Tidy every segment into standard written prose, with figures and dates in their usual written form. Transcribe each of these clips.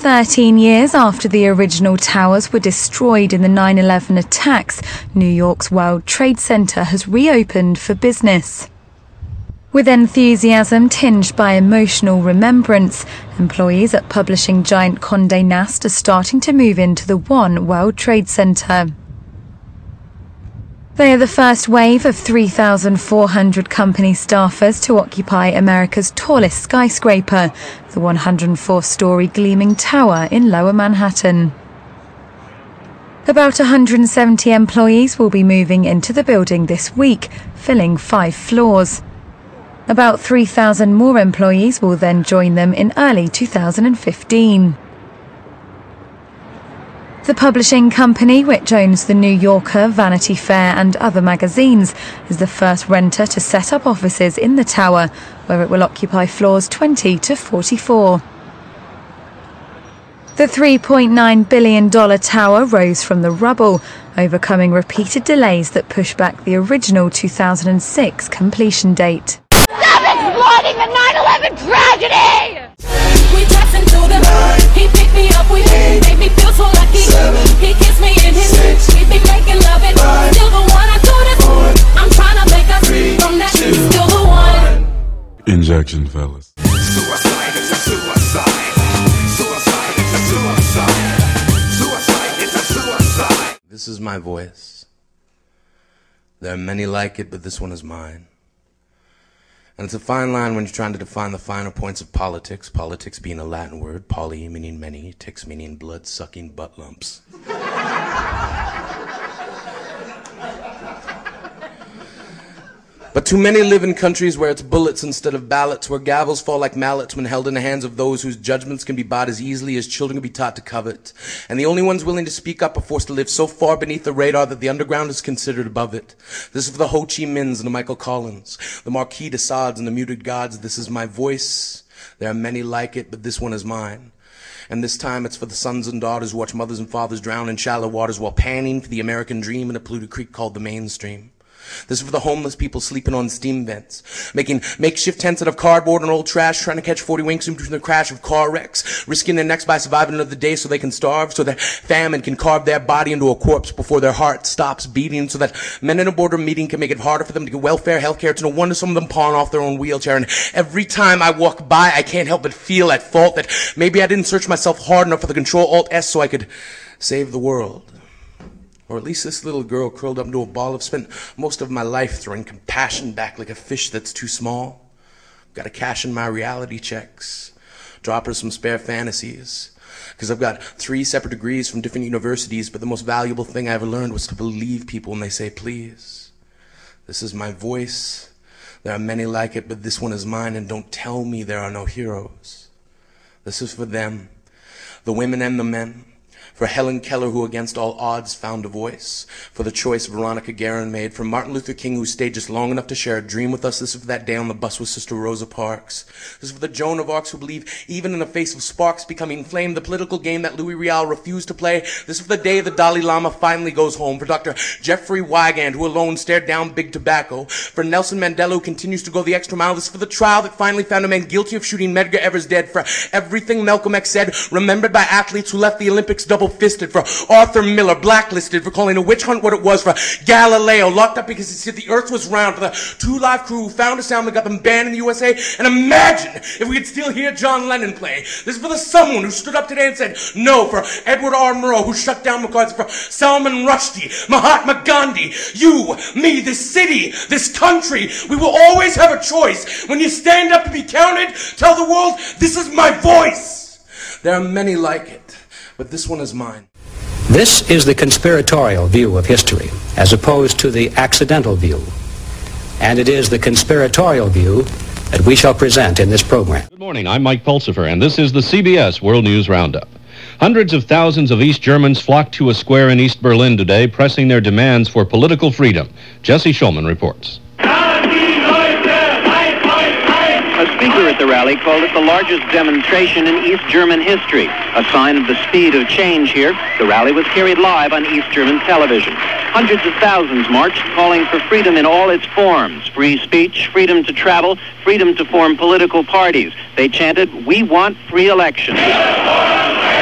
13 years after the original towers were destroyed in the 9/11 attacks, New York's World Trade Center has reopened for business. With enthusiasm tinged by emotional remembrance, employees at publishing giant Condé Nast are starting to move into the One World Trade Center. They are the first wave of 3,400 company staffers to occupy America's tallest skyscraper, the 104-story gleaming tower in Lower Manhattan. About 170 employees will be moving into the building this week, filling 5 floors. About 3,000 more employees will then join them in early 2015. The publishing company, which owns The New Yorker, Vanity Fair and other magazines, is the first renter to set up offices in the tower, where it will occupy floors 20 to 44. The $3.9 billion tower rose from the rubble, overcoming repeated delays that pushed back the original 2006 completion date. Stop exploiting the 9/11 tragedy! We passing through the he picked me up, we made me feel so lucky. He kissed me in his we be making love it. Still the one I do this. I'm trying to make us from that. Still the one. Injection, fellas. Suicide is a suicide. Suicide is a suicide. Suicide is a suicide. This is my voice. There are many like it, but this one is mine. And it's a fine line when you're trying to define the finer points of politics, politics being a Latin word, poly meaning many, ticks meaning blood-sucking butt lumps. But too many live in countries where it's bullets instead of ballots, where gavels fall like mallets when held in the hands of those whose judgments can be bought as easily as children can be taught to covet. And the only ones willing to speak up are forced to live so far beneath the radar that the underground is considered above it. This is for the Ho Chi Minhs and the Michael Collins, the Marquis de Sades and the muted gods. This is my voice. There are many like it, but this one is mine. And this time it's for the sons and daughters who watch mothers and fathers drown in shallow waters while panning for the American dream in a polluted creek called the mainstream. This is for the homeless people sleeping on steam vents, making makeshift tents out of cardboard and old trash, trying to catch 40 winks in between the crash of car wrecks, risking their necks by surviving another day so they can starve, so that famine can carve their body into a corpse before their heart stops beating, so that men in a boardroom meeting can make it harder for them to get welfare, healthcare. It's no wonder some of them pawn off their own wheelchair. And every time I walk by, I can't help but feel at fault that maybe I didn't search myself hard enough for the Control-Alt-S so I could save the world. Or at least this little girl curled up into a ball. I've spent most of my life throwing compassion back like a fish that's too small. Got to cash in my reality checks. Drop her some spare fantasies. Because I've got 3 separate degrees from different universities, but the most valuable thing I ever learned was to believe people when they say please. This is my voice. There are many like it, but this one is mine, and don't tell me there are no heroes. This is for them, the women and the men. For Helen Keller, who against all odds found a voice. For the choice Veronica Guerin made. For Martin Luther King, who stayed just long enough to share a dream with us. This is for that day on the bus with Sister Rosa Parks. This is for the Joan of Arcs who believe even in the face of sparks becoming inflamed, the political game that Louis Riel refused to play. This is for the day the Dalai Lama finally goes home. For Dr. Jeffrey Wigand, who alone stared down big tobacco. For Nelson Mandela, who continues to go the extra mile. This is for the trial that finally found a man guilty of shooting Medgar Evers dead. For everything Malcolm X said, remembered by athletes who left the Olympics double-fisted. For Arthur Miller, blacklisted for calling a witch hunt what it was. For Galileo, locked up because he said the earth was round. For the 2 Live Crew who found a sound that got them banned in the USA. And imagine if we could still hear John Lennon play. This is for the someone who stood up today and said no. For Edward R. Murrow, who shut down McCarthy. For Salman Rushdie, Mahatma Gandhi, you, me, this city, this country. We will always have a choice. When you stand up to be counted, tell the world, this is my voice. There are many like it, but this one is mine. This is the conspiratorial view of history, as opposed to the accidental view. And it is the conspiratorial view that we shall present in this program. Good morning, I'm Mike Pulsifer, and this is the CBS World News Roundup. Hundreds of thousands of East Germans flocked to a square in East Berlin today, pressing their demands for political freedom. Jesse Schulman reports. A speaker at the rally called it the largest demonstration in East German history, a sign of the speed of change here. The rally was carried live on East German television. Hundreds of thousands marched, calling for freedom in all its forms: free speech, freedom to travel, freedom to form political parties. They chanted, "We want free elections."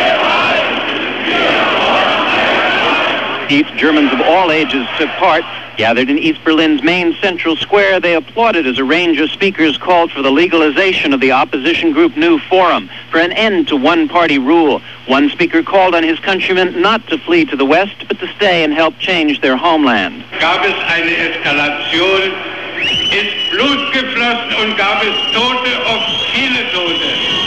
East, Germans of all ages took part. Gathered in East Berlin's main central square, they applauded as a range of speakers called for the legalization of the opposition group New Forum, for an end to one-party rule. One speaker called on his countrymen not to flee to the West, but to stay and help change their homeland. Gab es eine Eskalation, ist Blut geflossen und gab es Tote, oft viele Tote.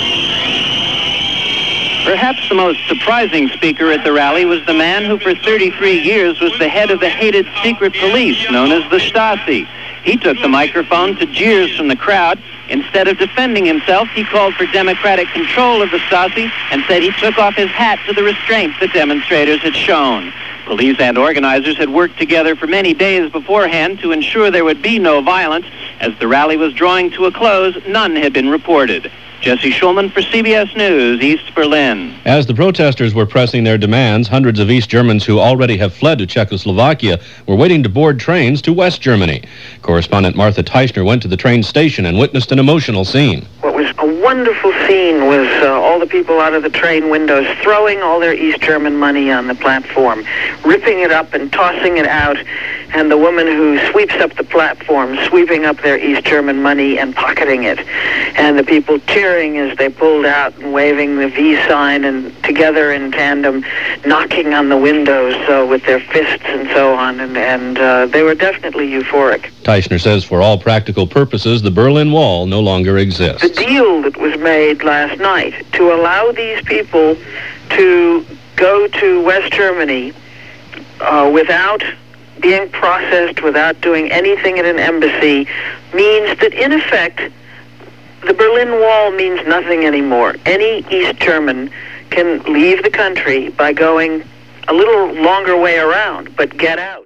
Perhaps the most surprising speaker at the rally was the man who for 33 years was the head of the hated secret police known as the Stasi. He took the microphone to jeers from the crowd. Instead of defending himself, he called for democratic control of the Stasi and said he took off his hat to the restraint the demonstrators had shown. Police and organizers had worked together for many days beforehand to ensure there would be no violence. As the rally was drawing to a close, none had been reported. Jesse Schulman for CBS News, East Berlin. As the protesters were pressing their demands, hundreds of East Germans who already have fled to Czechoslovakia were waiting to board trains to West Germany. Correspondent Martha Teichner went to the train station and witnessed an emotional scene. What was a wonderful scene was all the people out of the train windows throwing all their East German money on the platform, ripping it up and tossing it out, and the woman who sweeps up the platform sweeping up their East German money and pocketing it, and the people cheering as they pulled out and waving the V sign and together in tandem knocking on the windows with their fists and so on, and they were definitely euphoric. Teichner says for all practical purposes, the Berlin Wall no longer exists. The deal that was made last night to allow these people to go to West Germany without being processed, without doing anything at an embassy, means that in effect the Berlin Wall means nothing anymore. Any East German can leave the country by going a little longer way around, but get out.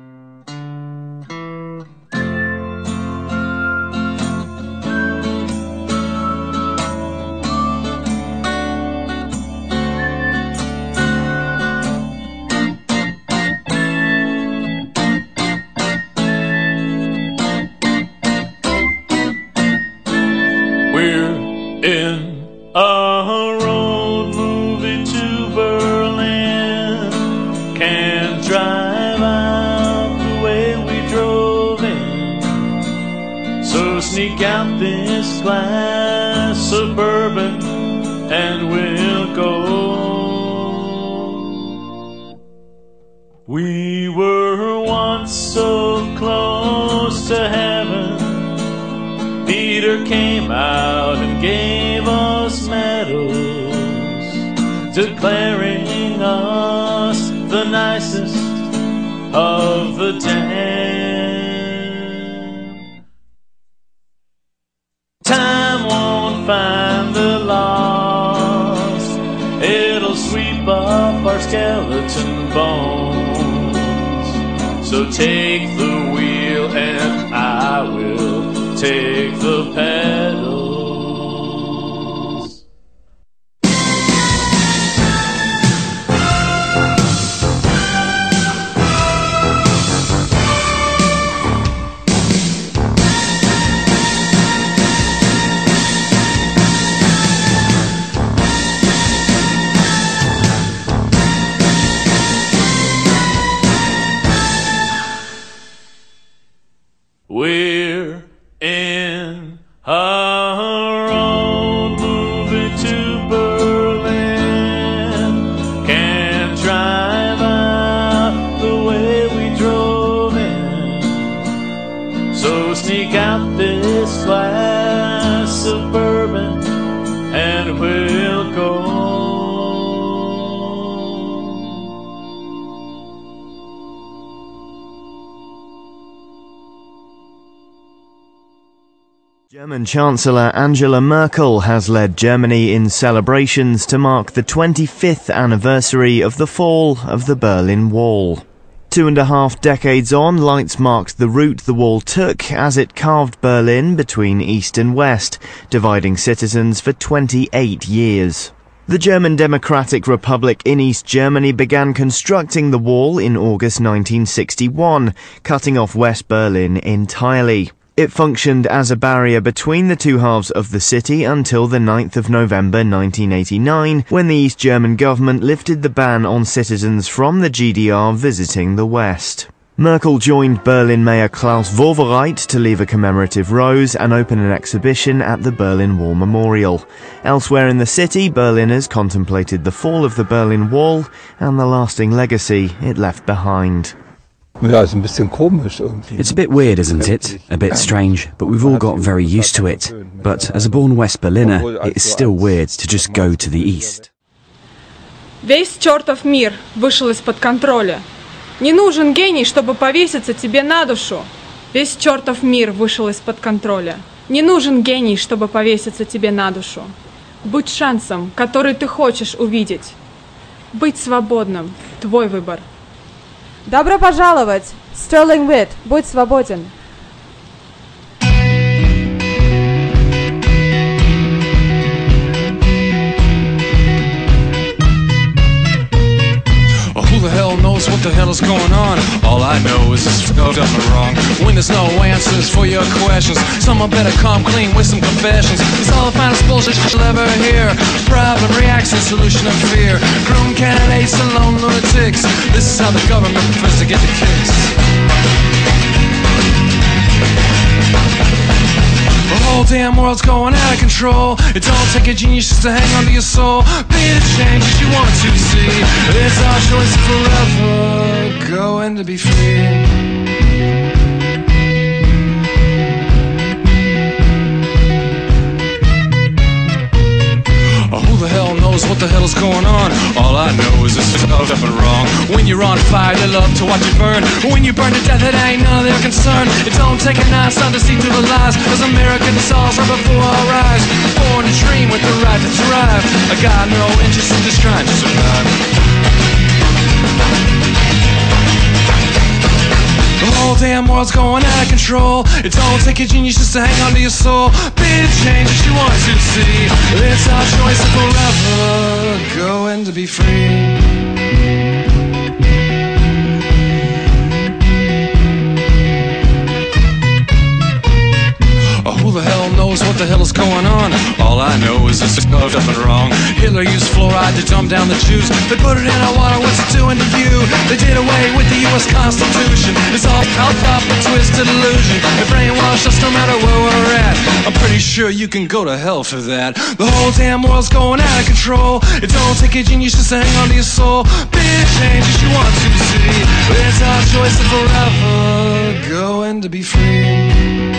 In a road movie to Berlin, can't drive out the way we drove in. So sneak out this glass Suburban and we'll go. We were once so close to heaven. Peter came out and gave us medals, declaring us the nicest of the 10. Time won't find the lost, it'll sweep up our skeleton bones. So take the wheel and I will take the pedals. We're in a road moving to Berlin. Can't drive out the way we drove in. So sneak out this glass Suburban and we'll go. German Chancellor Angela Merkel has led Germany in celebrations to mark the 25th anniversary of the fall of the Berlin Wall. 2.5 decades on, lights marked the route the wall took as it carved Berlin between East and West, dividing citizens for 28 years. The German Democratic Republic in East Germany began constructing the wall in August 1961, cutting off West Berlin entirely. It functioned as a barrier between the two halves of the city until the 9th of November 1989, when the East German government lifted the ban on citizens from the GDR visiting the West. Merkel joined Berlin Mayor Klaus Wowereit to leave a commemorative rose and open an exhibition at the Berlin Wall Memorial. Elsewhere in the city, Berliners contemplated the fall of the Berlin Wall and the lasting legacy it left behind. It's a bit weird, isn't it? A bit strange, but we've all got very used to it. But as a born West Berliner, it is still weird to just go to the east. Весь чертов мир вышел из-под контроля. Не нужен гений, чтобы повеситься тебе на душу. Весь чертов мир вышел из-под контроля. Не нужен гений, чтобы повеситься тебе на душу. Будь шансом, который ты хочешь увидеть. Быть свободным – твой выбор. Добро пожаловать! Sterling Witt, будь свободен! Who the hell knows what the hell is going on? All I know is it's fucked up and wrong. When there's no answers for your questions, someone better come clean with some confessions. It's all the finest bullshit you'll ever hear. Problem, reaction, solution of fear. Groom candidates and lone lunatics. This is how the government prefers to get the kicks. The whole damn world's going out of control. It don't take a genius just to hang on to your soul. Be the change that you want to see. It's our choice forever, going to be free. Who the hell knows what the hell is going on? All I know is it's fucked up and wrong. When you're on fire, they love to watch you burn. When you burn to death, it ain't none of their concern. It don't take a nice sun to see through the lies. Cause America dissolves right before our eyes. Born to dream with the right to thrive. I got no interest in just trying to survive. The whole damn world's going out of control. It don't take a genius just to hang on to your soul. Be the change that you want to see. It's our choice forever, going to be free. Who the hell knows what the hell is going on? All I know is it's fucked up and wrong. Hitler used fluoride to dumb down the Jews. They put it in our water, what's it doing to you? They did away with the US Constitution. It's all helped up a twisted illusion. They brainwashed us no matter where we're at. I'm pretty sure you can go to hell for that. The whole damn world's going out of control. It don't take a genius just to hang on to your soul. Be the change that you want to see. It's our choice forever, going to be free.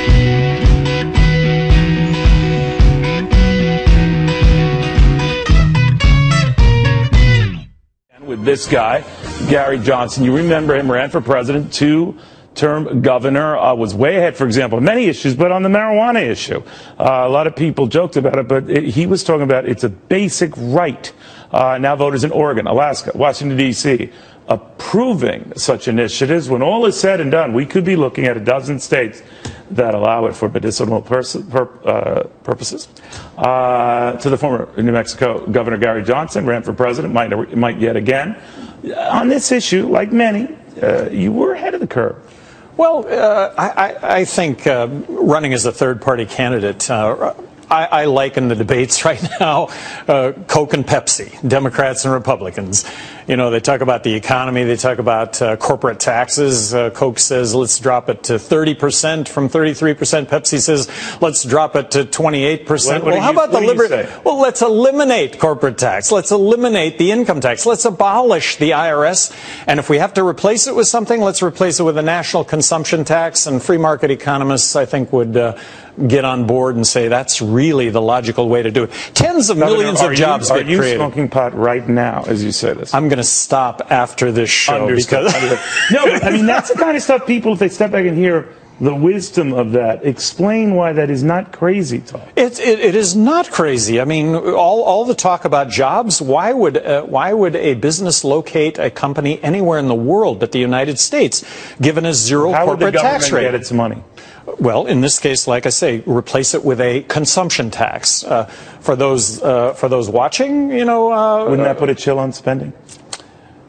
With this guy, Gary Johnson. You remember him, ran for president, two-term governor, was way ahead, for example, on many issues, but on the marijuana issue. A lot of people joked about it, but he was talking about it's a basic right. Now voters in Oregon, Alaska, Washington, D.C., approving such initiatives. When all is said and done, we could be looking at a dozen states that allow it for medicinal purposes. To the former New Mexico Governor Gary Johnson, ran for president, might yet again. On this issue, like many, you were ahead of the curve. Well, I think running as a third-party candidate, I liken the debates right now, Coke and Pepsi, Democrats and Republicans. You know, they talk about the economy, they talk about corporate taxes. Coke says, let's drop it to 30% from 33%. Pepsi says, let's drop it to 28%. Well, how about the liberty? Well, let's eliminate corporate tax. Let's eliminate the income tax. Let's abolish the IRS. And if we have to replace it with something, let's replace it with a national consumption tax. And free market economists, I think, would get on board and say that's really the logical way to do it. Tens of millions of jobs get created. Are you smoking pot right now as you say this? I'm going to stop after this show. Because no, but I mean, that's the kind of stuff people, if they step back and hear the wisdom of that, explain why that is not crazy talk. It is not crazy. I mean, all the talk about jobs, why would a business locate a company anywhere in the world but the United States, given a zero corporate tax rate? How would the government get its money? Well, in this case, like I say, replace it with a consumption tax. For those watching, you know, wouldn't that put a chill on spending?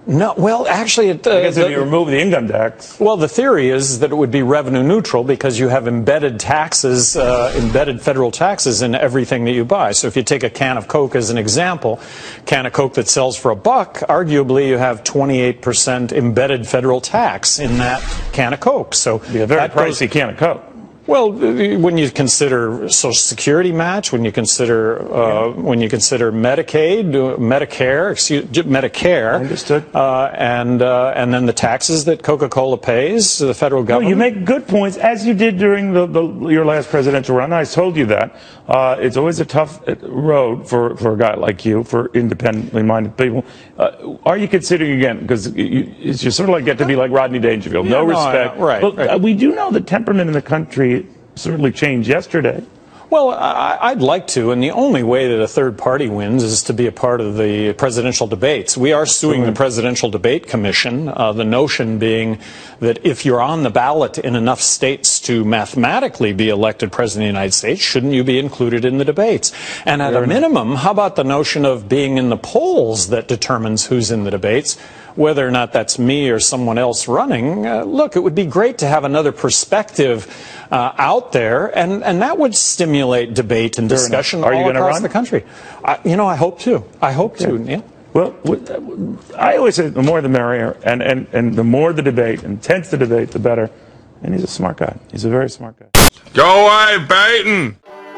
No, well, actually, I guess if you remove the income tax. Well, the theory is that it would be revenue neutral because you have embedded taxes, embedded federal taxes in everything that you buy. So if you take a can of Coke as an example, can of Coke that sells for $1, arguably you have 28% embedded federal tax in that can of Coke. So it'd be a very pricey can of Coke. Well, when you consider Social Security match, when you consider Medicaid, Medicare, understood, and then the taxes that Coca-Cola pays to the federal government. No, you make good points, as you did during your last presidential run. I told you that it's always a tough road for a guy like you, for independently minded people. Are you considering again? Because you sort of get to be like Rodney Dangerfield, no respect. Right. But we do know the temperament in the country certainly changed yesterday. Well, I'd like to, and the only way that a third party wins is to be a part of the presidential debates. We are suing the Presidential Debate Commission, the notion being that if you're on the ballot in enough states to mathematically be elected President of the United States, shouldn't you be included in the debates? And at a minimum, how about the notion of being in the polls that determines who's in the debates? Whether or not that's me or someone else running, look, it would be great to have another perspective out there, and that would stimulate debate and discussion all across the country. I hope to. I hope to, Neil. Well, I always say the more the merrier, and the more the debate, intense the debate, the better. And he's a smart guy. He's a very smart guy. Go away, Baton!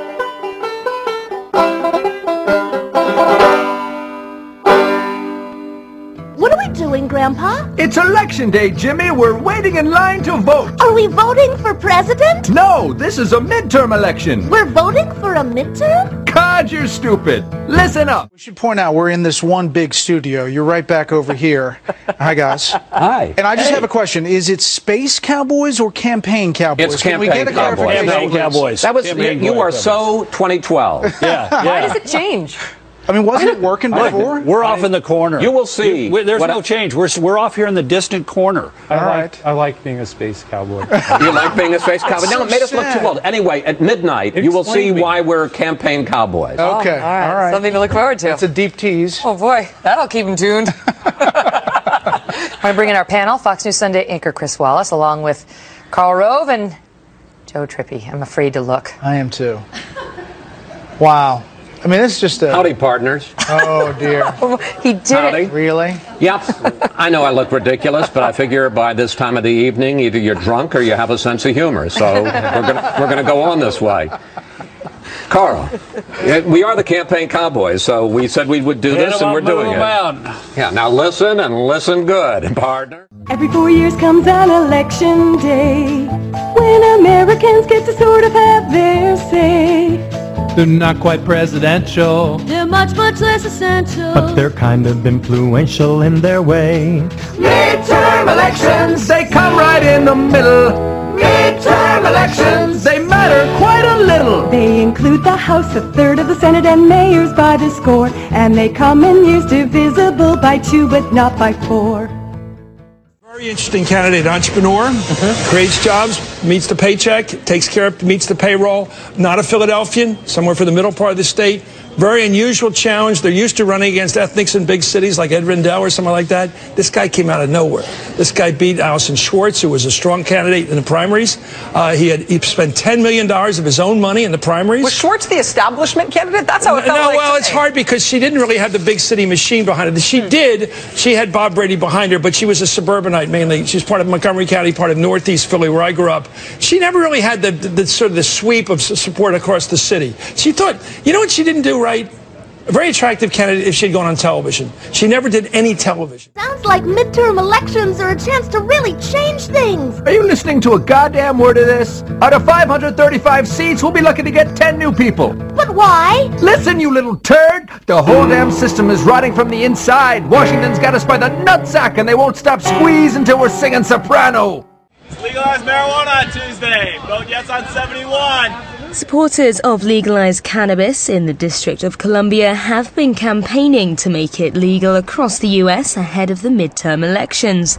What are we doing, Grandpa? It's election day, Jimmy. We're waiting in line to vote. Are we voting for president? No, this is a midterm election. We're voting for a midterm? God, you're stupid. Listen up. We should point out we're in this one big studio. You're right back over here. Hi, guys. Hi. And I just have a question. Is it Space Cowboys or Campaign Cowboys? It's Campaign Cowboys. Campaign Cowboys. That was, you are so 2012. Yeah. Why does it change? I mean, wasn't it working before? We're off in the corner. You will see. There's no change. We're off here in the distant corner. I like being a space cowboy. You like being a space cowboy? No, it made us look too old. Anyway, at midnight, you will see why we're Campaign Cowboys. Okay. All right. Something to look forward to. It's a deep tease. Oh, boy. That'll keep him tuned. I bring in our panel, Fox News Sunday anchor Chris Wallace, along with Karl Rove and Joe Trippi. I'm afraid to look. I am too. Wow. I mean, it's just a... Howdy, partners. Oh, dear. He did it. Really? Yep. I know I look ridiculous, but I figure by this time of the evening, either you're drunk or you have a sense of humor. So we're gonna go on this way. Carl, we are the Campaign Cowboys, so we said we would do this, and we're doing it. Yeah, now listen, and listen good, partner. Every 4 years comes an election day, when Americans get to sort of have their say. They're not quite presidential, They're much, much less essential, but they're kind of influential in their way. Midterm elections, they come right in the middle. Midterm elections, they matter quite a little. They include the House, a third of the Senate, and mayors by the score. And they come in years divisible by 2, but not by 4. Very interesting candidate, entrepreneur, creates jobs, meets the paycheck, takes care of, meets the payroll, not a Philadelphian, somewhere for the middle part of the state. Very unusual challenge. They're used to running against ethnics in big cities like Ed Rendell or something like that. This guy came out of nowhere. This guy beat Allison Schwartz, who was a strong candidate in the primaries. He spent $10 million of his own money in the primaries. Was Schwartz the establishment candidate? That's how it felt like. Well, it's hard because she didn't really have the big city machine behind her. She did. She had Bob Brady behind her, but she was a suburbanite mainly. She's part of Montgomery County, part of Northeast Philly, where I grew up. She never really had the sort of the sweep of support across the city. She thought, you know what she didn't do right? A very attractive candidate if she'd gone on television. She never did any television. Sounds like midterm elections are a chance to really change things. Are you listening to a goddamn word of this? Out of 535 seats, we'll be lucky to get 10 new people. But why? Listen, you little turd. The whole damn system is rotting from the inside. Washington's got us by the nutsack, and they won't stop squeeze until we're singing soprano. Legalize marijuana on Tuesday. Vote yes on 71. Supporters of legalized cannabis in the District of Columbia have been campaigning to make it legal across the U.S. ahead of the midterm elections.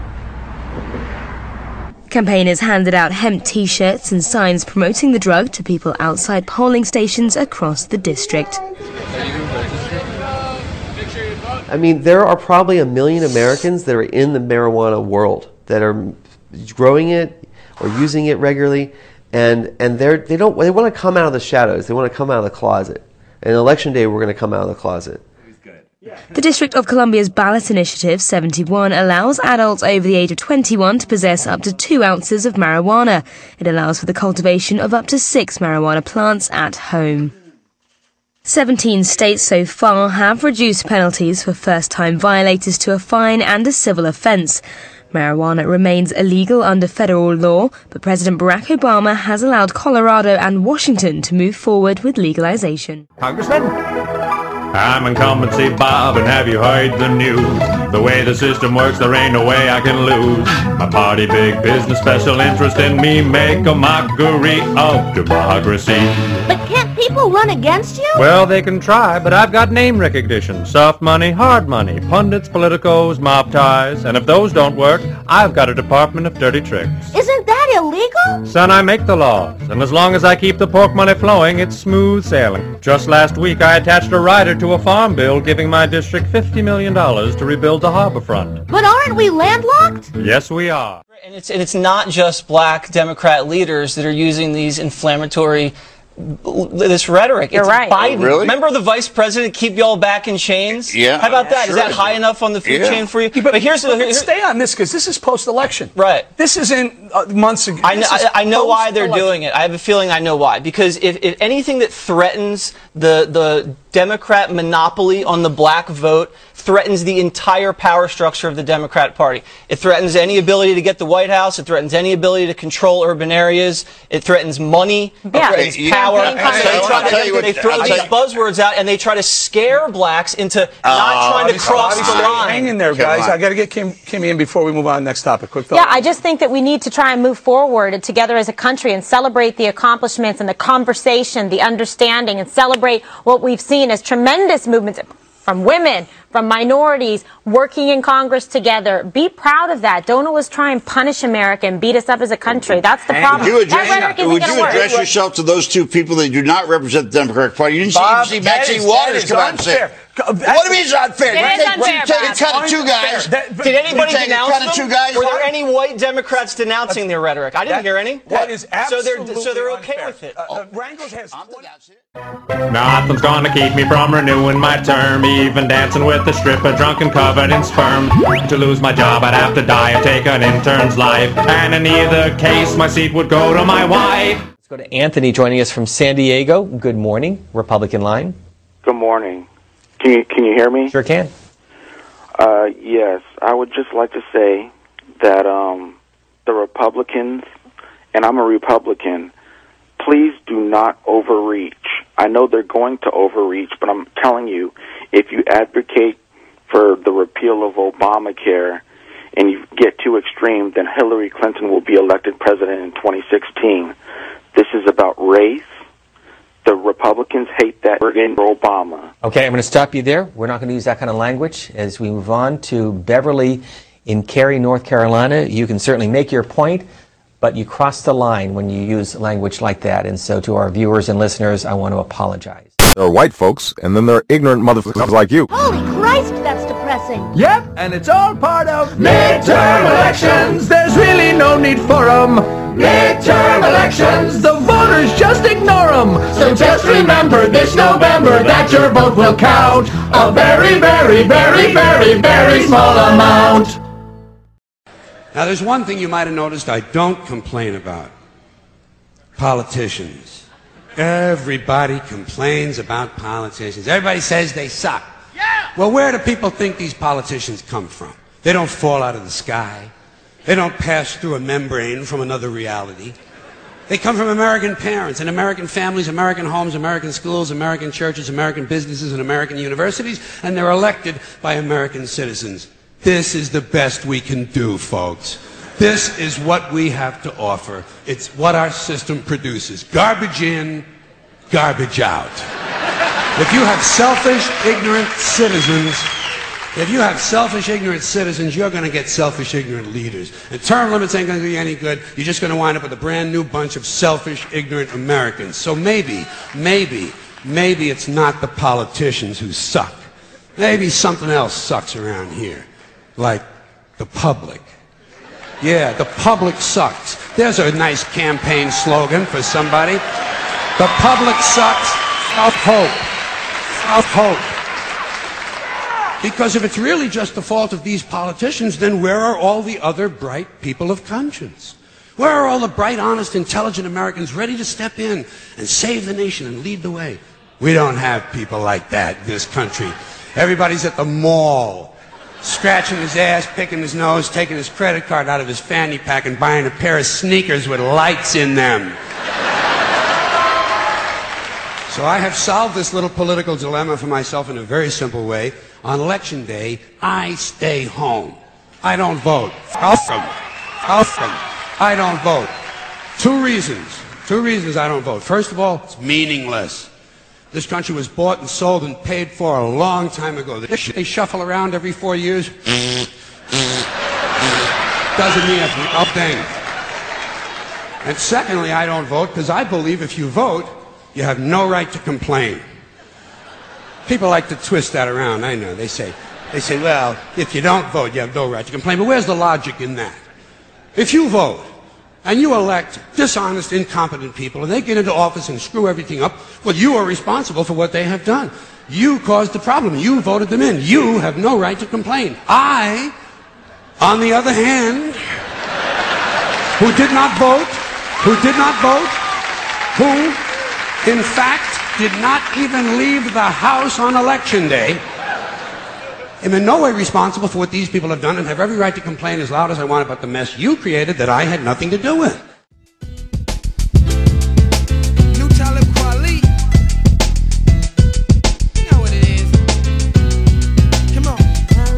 Campaigners handed out hemp t-shirts and signs promoting the drug to people outside polling stations across the district. Make sure you vote I mean, there are probably 1 million Americans that are in the marijuana world that are growing it or using it regularly, and they want to come out of the shadows. They want to come out of the closet. And election day, we're going to come out of the closet. The District of Columbia's ballot initiative 71 allows adults over the age of 21 to possess up to 2 ounces of marijuana. It allows for the cultivation of up to 6 marijuana plants at home. 17 states so far have reduced penalties for first-time violators to a fine and a civil offence. Marijuana remains illegal under federal law, but President Barack Obama has allowed Colorado and Washington to move forward with legalization. Congressman? I'm incumbency Bob, and have you heard the news? The way the system works, there ain't no way I can lose. My party, big business, special interest in me, make a mockery of democracy. But can't people run against you? Well, they can try, but I've got name recognition. Soft money, hard money, pundits, politicos, mob ties. And if those don't work, I've got a department of dirty tricks. Isn't that illegal? Son, I make the laws, and as long as I keep the pork money flowing, it's smooth sailing. Just last week, I attached a rider to a farm bill giving my district $50 million to rebuild the harbor front. But aren't we landlocked? Yes, we are. And it's not just black Democrat leaders that are using these inflammatory this rhetoric. You're it's right. Biden. Really? Remember the vice president keep y'all back in chains? Yeah. How about that? Sure. Is that high enough on the food chain for you? But here's stay on this because this is post-election. Right. This isn't months ago. I know why they're doing it. I have a feeling I know why. Because if anything that threatens the Democrat monopoly on the black vote threatens the entire power structure of the Democrat Party. It threatens any ability to get the White House. It threatens any ability to control urban areas. It threatens money. It threatens power. They throw these buzzwords out and they try to scare blacks into not trying to cross the line. Hang in there, guys. I got to get Kimmy in before we move on to the next topic. Quick thought. Yeah, I just think that we need to try and move forward together as a country and celebrate the accomplishments and the conversation, the understanding, and celebrate what we've seen as tremendous movements from women, from minorities, working in Congress together. Be proud of that. Don't always try and punish America and beat us up as a country. That's the problem. Would you address yourself to those two people that do not represent the Democratic Party? You didn't see Maxine Waters come out and say, what do you mean it's unfair? It is unfair, It's kind of two guys. Did anybody denounce them? Were there any white Democrats denouncing their rhetoric? I didn't hear any. That is absolutely so they're okay with it. Rangels has Nothing's gonna keep me from renewing my term, even dancing with a stripper drunk and covered in sperm. To lose my job, I'd have to die or take an intern's life, and in either case, my seat would go to my wife. Let's go to Anthony joining us from San Diego. Good morning, Republican line. Good morning. Can you hear me? Sure can. Yes, I would just like to say that the Republicans, and I'm a Republican, please do not overreach. I know they're going to overreach, but I'm telling you, if you advocate for the repeal of Obamacare and you get too extreme, then Hillary Clinton will be elected president in 2016. This is about race. The Republicans hate that we're in Obama. Okay, I'm going to stop you there. We're not going to use that kind of language. As we move on to Beverly in Cary, North Carolina, you can certainly make your point, but you cross the line when you use language like that. And so to our viewers and listeners, I want to apologize. There are white folks, and then there are ignorant motherfuckers like you. Holy Christ, that's depressing. Yep, and it's all part of midterm elections. There's really no need for them. Midterm elections, the voters just ignore them. So just remember this November that your vote will count. A very, very, very, very, very small amount. Now, there's one thing you might have noticed I don't complain about. Politicians. Everybody complains about politicians. Everybody says they suck. Yeah. Well, where do people think these politicians come from? They don't fall out of the sky. They don't pass through a membrane from another reality. They come from American parents and American families, American homes, American schools, American churches, American businesses, and American universities, and they're elected by American citizens. This is the best we can do, folks. This is what we have to offer. It's what our system produces. Garbage in, garbage out. If you have selfish, ignorant citizens, you're going to get selfish, ignorant leaders. And term limits ain't going to do you any good. You're just going to wind up with a brand new bunch of selfish, ignorant Americans. So maybe it's not the politicians who suck. Maybe something else sucks around here, like the public. Yeah, the public sucks. There's a nice campaign slogan for somebody. The public sucks. Of hope. Of hope. Because if it's really just the fault of these politicians, then where are all the other bright people of conscience? Where are all the bright, honest, intelligent Americans ready to step in and save the nation and lead the way? We don't have people like that in this country. Everybody's at the mall, scratching his ass, picking his nose, taking his credit card out of his fanny pack and buying a pair of sneakers with lights in them. So I have solved this little political dilemma for myself in a very simple way. On Election Day, I stay home. I don't vote. I don't vote. Two reasons I don't vote. First of all, it's meaningless. This country was bought and sold and paid for a long time ago. They shuffle around every 4 years. Doesn't mean a thing. And secondly, I don't vote because I believe if you vote, you have no right to complain. People like to twist that around, I know. They say, well, if you don't vote, you have no right to complain. But where's the logic in that? If you vote, and you elect dishonest, incompetent people, and they get into office and screw everything up, well, you are responsible for what they have done. You caused the problem. You voted them in. You have no right to complain. I, on the other hand, who did not vote, who, in fact, did not even leave the house on Election Day, am in no way responsible for what these people have done and have every right to complain as loud as I want about the mess you created that I had nothing to do with. New Talib Kweli. You know what it is. Come on.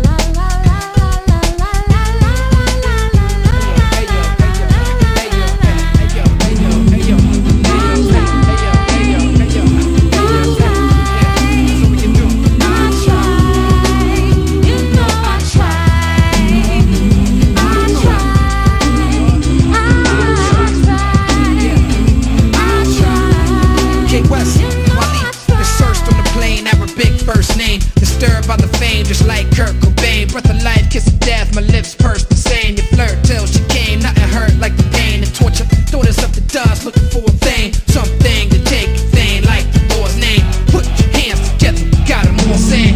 First name, disturbed by the fame, just like Kurt Cobain. Breath of life, kiss of death, my lips pursed the same. You flirt till she came, nothing hurt like the pain and torture. Throw this up the dust, looking for a thing, something to take your thing, like the Lord's name. Put your hands together, got 'em all saying.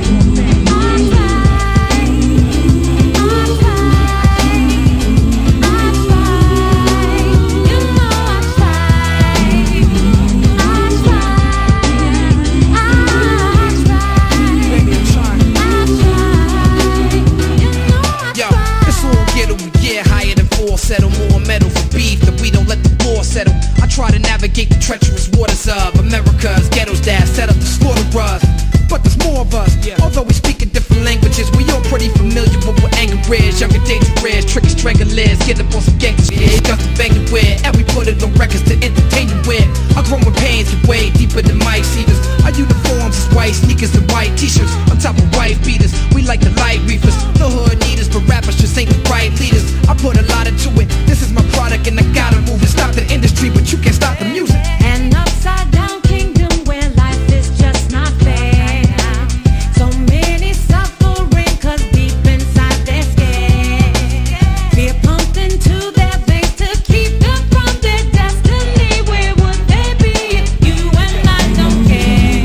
Settle more metal for beef that we don't let the floor settle. I try to navigate the treacherous waters of America's ghettos that set up to slaughter us. But there's more of us, although we speak in different languages. We all pretty familiar with what anger is. Younger dangerous, tricky strangulers. Get up on some gangster shit, got the banging with. And we put it on records to entertain you with. Our growing pains get way deeper than mice eaters. Our uniforms is white sneakers and white t-shirts on top of white beaters. We like the light reefers, the hood needers, but rappers just ain't the right leaders. I put a lot into it. This is my product and I gotta move it. Stop the industry, but you can't stop the music. An upside down kingdom where life is just not fair. So many suffering 'cause deep inside they're scared. Fear pumped into their veins to keep them from their destiny. Where would they be if you and I don't care?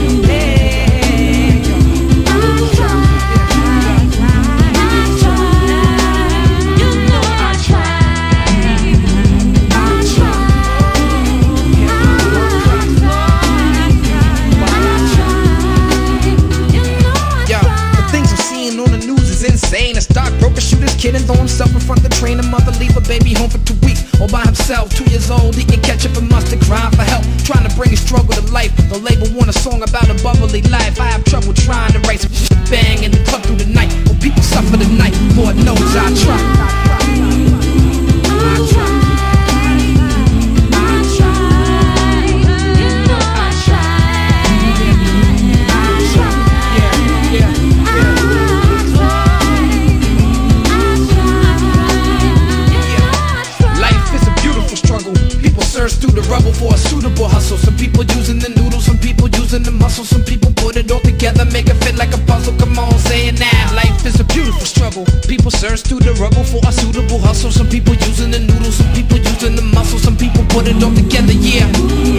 Insane, a stockbroker shoot his kid and throw himself in front of the train. A mother leave a baby home for 2 weeks all by himself. 2 years old, eating ketchup and mustard, crying for help, trying to bring a struggle to life. The label want a song about a bubbly life. I have trouble trying to write some shit, bang in the club through the night. When people suffer the night, Lord knows I try. Through the rubble for a suitable hustle. Some people using the noodles, some people using the muscle. Some people put it all together, make it fit like a puzzle. Come burns through the rubble for a suitable hustle. Some people using the noodle, some people using the muscle, some people put it all together, yeah.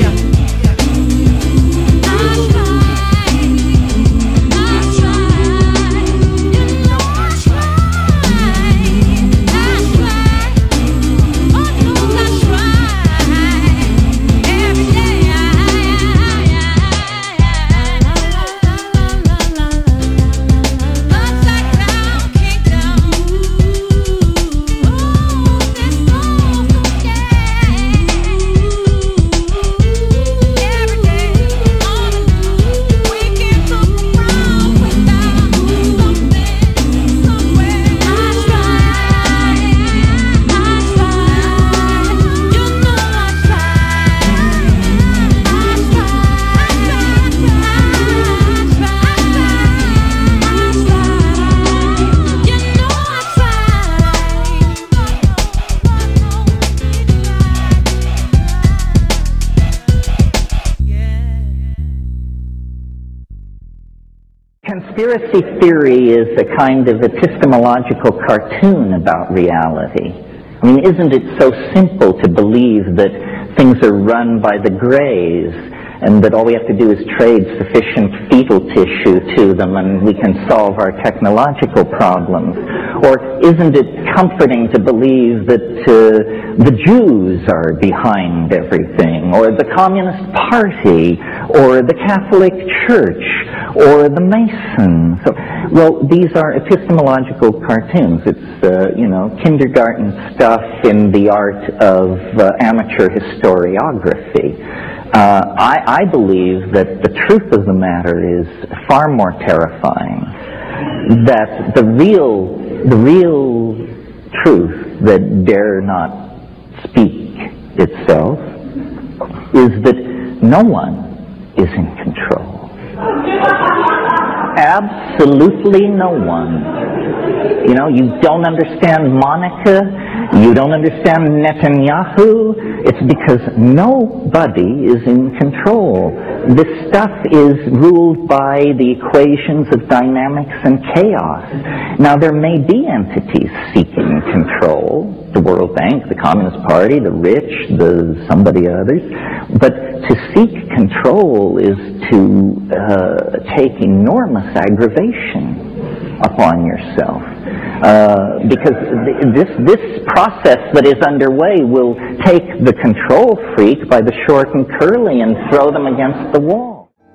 Conspiracy theory is a kind of epistemological cartoon about reality. I mean, isn't it so simple to believe that things are run by the Greys and that all we have to do is trade sufficient fetal tissue to them and we can solve our technological problems? Or isn't it comforting to believe that the Jews are behind everything, or the Communist Party, or the Catholic Church, or the Masons? Well, these are epistemological cartoons. It's, kindergarten stuff in the art of amateur historiography. I believe that the truth of the matter is far more terrifying. That the real truth that dare not speak itself is that no one is in control. Absolutely no one. You don't understand Monica. You don't understand Netanyahu. It's because nobody is in control. This stuff is ruled by the equations of dynamics and chaos. Now, there may be entities seeking control, the World Bank, the Communist Party, the rich, somebody others, but to seek control is to take enormous aggravation upon yourself. Because this process that is underway will take the control freak by the short and curly and throw them against the wall.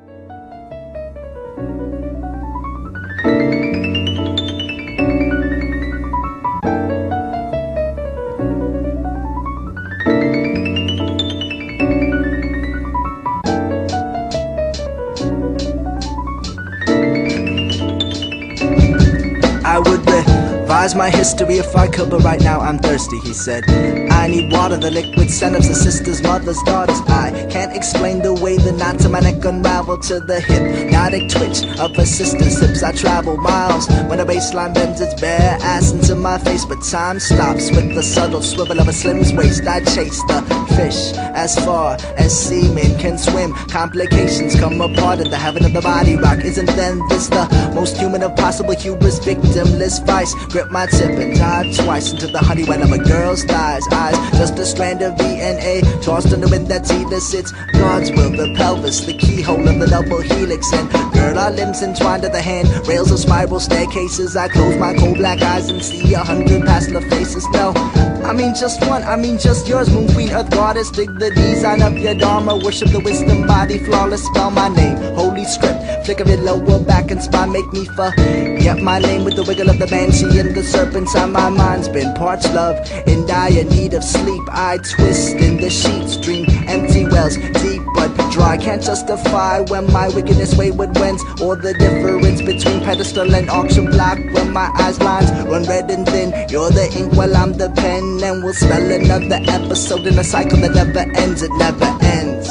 I would revise my history if I could, but right now I'm thirsty, he said. I need water, the liquid scent of the sisters, mothers, daughters. I can't explain the way the knots in my neck unravel to the hypnotic twitch of her sister's hips. I travel miles when a baseline bends its bare ass into my face, but time stops with the subtle swivel of a slim's waist. I chase the fish as far as seamen can swim. Complications come apart in the heaven of the body rock. Isn't then this the most human of possible hubris, victimless vice? Grip my tip and dive twice into the honey wet of a girl's thighs. Eyes, just a strand of DNA tossed in the wind that elicits God's will. The pelvis, the keyhole of the double helix, and girl, our limbs entwined to the hand rails of spiral staircases. I close my cold black eyes and see 100 pastel faces. No, I mean just one, I mean just yours. Moon queen, earth goddess, dig the design of your dharma. Worship the wisdom body, flawless, spell my name. Holy script, flick of your lower back and spine, make me forget my name with the wiggle of the banshee and the serpentine. My mind's been parched, love, in dire need of sleep. I twist in the sheets, dream empty wells, deep but dry. Can't justify when my wickedness wayward wends, or the difference between pedestal and auction block. When my eyes lines run red and thin, you're the ink while I'm the pen, and we'll spell another episode in a cycle that never ends. It never ends.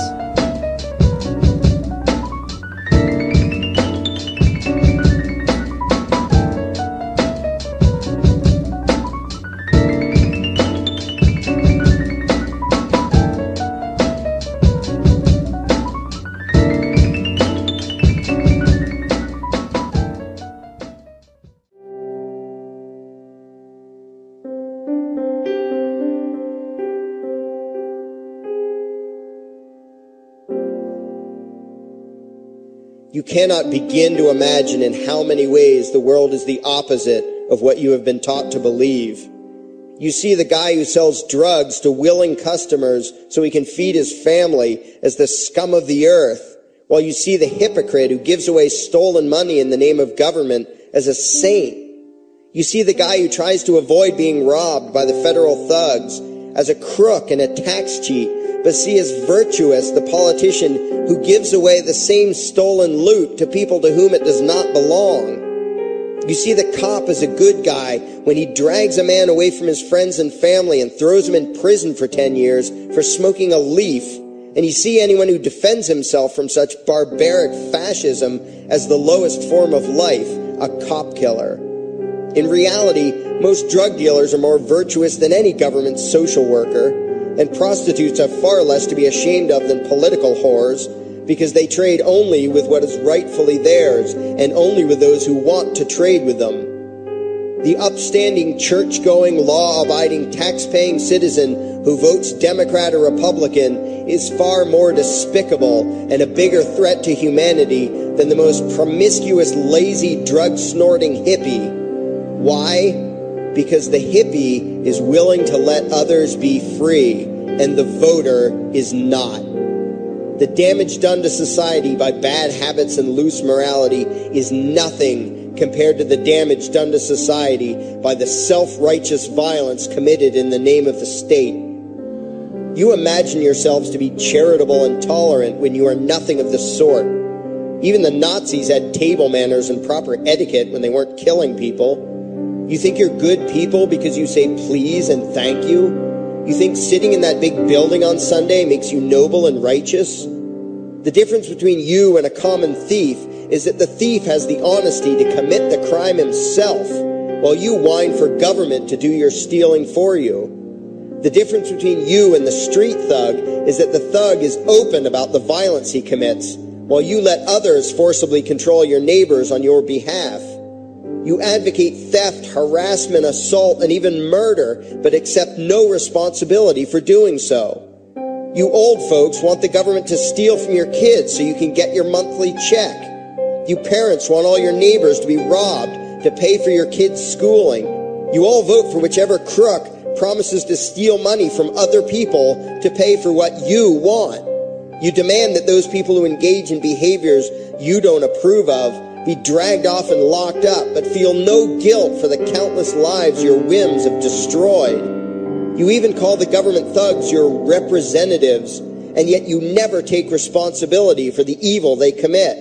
You cannot begin to imagine in how many ways the world is the opposite of what you have been taught to believe. You see the guy who sells drugs to willing customers so he can feed his family as the scum of the earth, while you see the hypocrite who gives away stolen money in the name of government as a saint. You see the guy who tries to avoid being robbed by the federal thugs as a crook and a tax cheat, but see as virtuous the politician who gives away the same stolen loot to people to whom it does not belong. You see the cop as a good guy when he drags a man away from his friends and family and throws him in prison for 10 years for smoking a leaf. And you see anyone who defends himself from such barbaric fascism as the lowest form of life, a cop killer. In reality, most drug dealers are more virtuous than any government social worker, and prostitutes have far less to be ashamed of than political whores, because they trade only with what is rightfully theirs, and only with those who want to trade with them. The upstanding, church-going, law-abiding, tax-paying citizen who votes Democrat or Republican is far more despicable and a bigger threat to humanity than the most promiscuous, lazy, drug-snorting hippie. Why? Because the hippie is willing to let others be free, and the voter is not. The damage done to society by bad habits and loose morality is nothing compared to the damage done to society by the self-righteous violence committed in the name of the state. You imagine yourselves to be charitable and tolerant when you are nothing of the sort. Even the Nazis had table manners and proper etiquette when they weren't killing people. You think you're good people because you say please and thank you? You think sitting in that big building on Sunday makes you noble and righteous? The difference between you and a common thief is that the thief has the honesty to commit the crime himself, while you whine for government to do your stealing for you. The difference between you and the street thug is that the thug is open about the violence he commits, while you let others forcibly control your neighbors on your behalf. You advocate theft, harassment, assault, and even murder, but accept no responsibility for doing so. You old folks want the government to steal from your kids so you can get your monthly check. You parents want all your neighbors to be robbed to pay for your kids' schooling. You all vote for whichever crook promises to steal money from other people to pay for what you want. You demand that those people who engage in behaviors you don't approve of be dragged off and locked up, but feel no guilt for the countless lives your whims have destroyed. You even call the government thugs your representatives, and yet you never take responsibility for the evil they commit.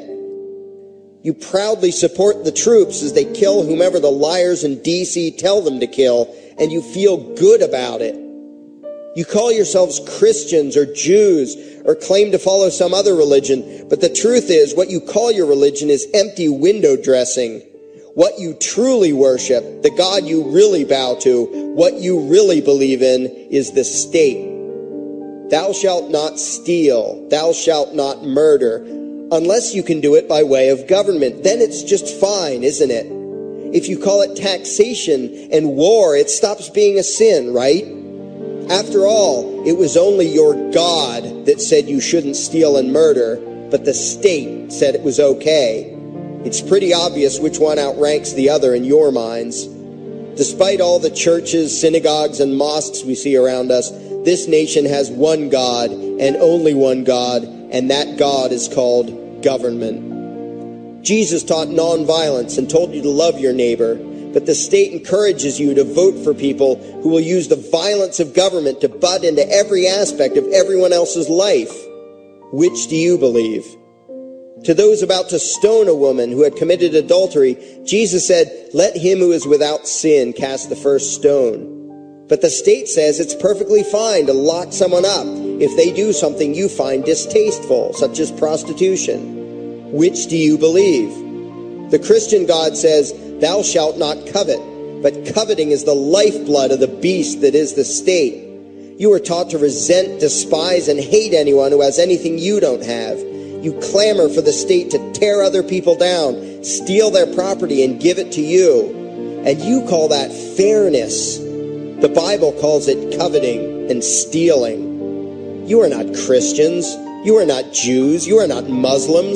You proudly support the troops as they kill whomever the liars in D.C. tell them to kill, and you feel good about it. You call yourselves Christians or Jews or claim to follow some other religion, but the truth is what you call your religion is empty window dressing. What you truly worship, the God you really bow to, what you really believe in is the state. Thou shalt not steal, thou shalt not murder, unless you can do it by way of government. Then it's just fine, isn't it? If you call it taxation and war, it stops being a sin, right? After all, it was only your God that said you shouldn't steal and murder, but the state said it was okay. It's pretty obvious which one outranks the other in your minds. Despite all the churches, synagogues, and mosques we see around us, this nation has one God and only one God, and that God is called government. Jesus taught nonviolence and told you to love your neighbor. But the state encourages you to vote for people who will use the violence of government to butt into every aspect of everyone else's life. Which do you believe? To those about to stone a woman who had committed adultery, Jesus said, "Let him who is without sin cast the first stone." But the state says it's perfectly fine to lock someone up if they do something you find distasteful, such as prostitution. Which do you believe? The Christian God says, "Thou shalt not covet," but coveting is the lifeblood of the beast that is the state. You are taught to resent, despise, and hate anyone who has anything you don't have. You clamor for the state to tear other people down, steal their property, and give it to you. And you call that fairness. The Bible calls it coveting and stealing. You are not Christians. You are not Jews. You are not Muslims.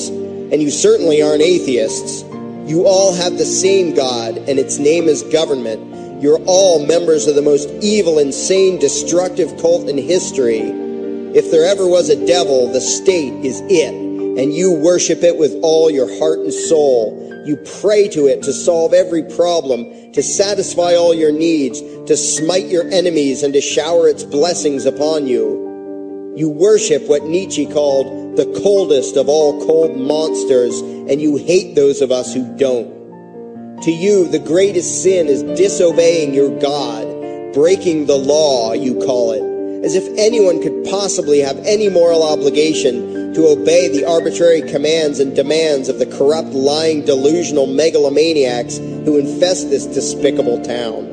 and you certainly aren't atheists. You all have the same God, and its name is government. You're all members of the most evil, insane, destructive cult in history. If there ever was a devil, the state is it, and you worship it with all your heart and soul. You pray to it to solve every problem, to satisfy all your needs, to smite your enemies, and to shower its blessings upon you. You worship what Nietzsche called the coldest of all cold monsters, and you hate those of us who don't. To you, the greatest sin is disobeying your God, breaking the law, you call it, as if anyone could possibly have any moral obligation to obey the arbitrary commands and demands of the corrupt, lying, delusional megalomaniacs who infest this despicable town.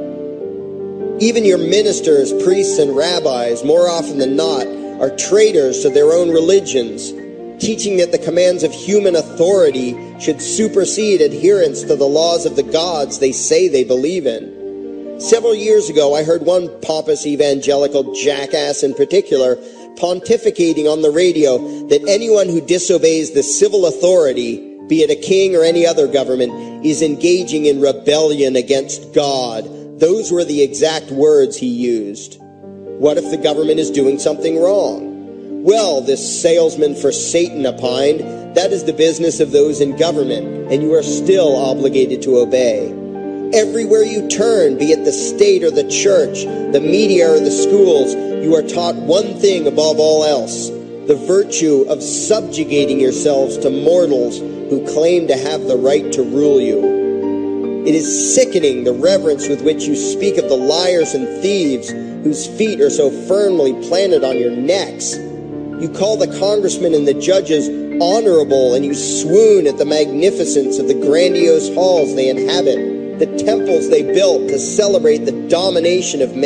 Even your ministers, priests, and rabbis, more often than not, are traitors to their own religions, teaching that the commands of human authority should supersede adherence to the laws of the gods they say they believe in. Several years ago, I heard one pompous evangelical jackass in particular pontificating on the radio that anyone who disobeys the civil authority, be it a king or any other government, is engaging in rebellion against God. Those were the exact words he used. What if the government is doing something wrong? Well, this salesman for Satan opined, that is the business of those in government, and you are still obligated to obey. Everywhere you turn, be it the state or the church, the media or the schools, you are taught one thing above all else, the virtue of subjugating yourselves to mortals who claim to have the right to rule you. It is sickening the reverence with which you speak of the liars and thieves whose feet are so firmly planted on your necks. You call the congressmen and the judges honorable, and you swoon at the magnificence of the grandiose halls they inhabit, the temples they built to celebrate the domination of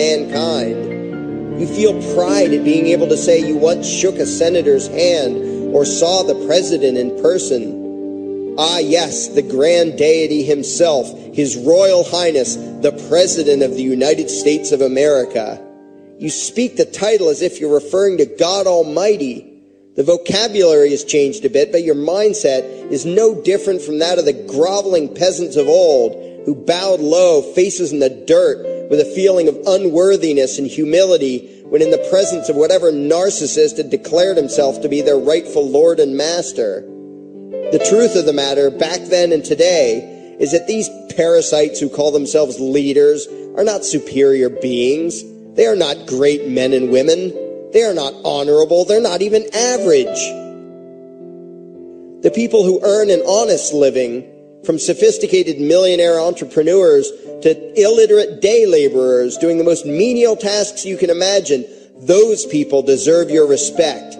mankind. You feel pride at being able to say you once shook a senator's hand or saw the president in person. Ah, yes, the grand deity himself, His Royal Highness, the President of the United States of America. You speak the title as if you're referring to God Almighty. The vocabulary has changed a bit, but your mindset is no different from that of the groveling peasants of old who bowed low, faces in the dirt, with a feeling of unworthiness and humility when in the presence of whatever narcissist had declared himself to be their rightful lord and master. The truth of the matter, back then and today, is that these parasites who call themselves leaders are not superior beings. They are not great men and women. They are not honorable. They're not even average. The people who earn an honest living, from sophisticated millionaire entrepreneurs to illiterate day laborers doing the most menial tasks you can imagine, those people deserve your respect.